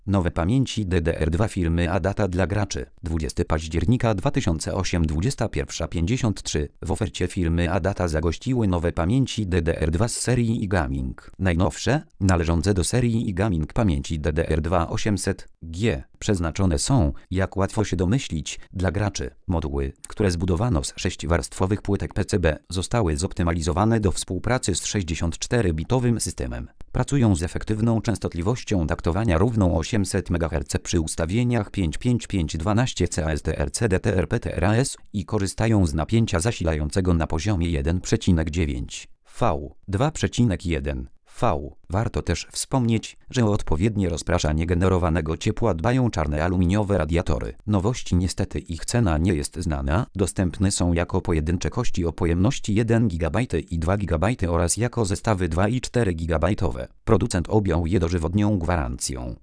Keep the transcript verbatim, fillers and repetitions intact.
Nowe pamięci D D R dwa firmy Adata dla graczy. dwudziestego października dwa tysiące ósmego, dwudziesta pierwsza pięćdziesiąt trzy. W ofercie firmy Adata zagościły nowe pamięci D D R dwa z serii iGaming. Najnowsze, należące do serii iGaming pamięci D D R dwa osiemset G, przeznaczone są, jak łatwo się domyślić, dla graczy. Moduły, które zbudowano z sześciowarstwowych płytek P C B, zostały zoptymalizowane do współpracy z sześćdziesięcioczterobitowym systemem. Pracują z efektywną częstotliwością taktowania równą osiemset megaherców przy ustawieniach pięć pięć pięć dwanaście C A S T R C D T R P T R A S i korzystają z napięcia zasilającego na poziomie jeden przecinek dziewięć V, dwa przecinek jeden V. Warto też wspomnieć, że o odpowiednie rozpraszanie generowanego ciepła dbają czarne aluminiowe radiatory. Nowości niestety ich cena nie jest znana, dostępne są jako pojedyncze kości o pojemności jeden gigabajt i dwa gigabajty oraz jako zestawy dwa i cztery gigabajtowe. Producent objął je dożywotnią gwarancją.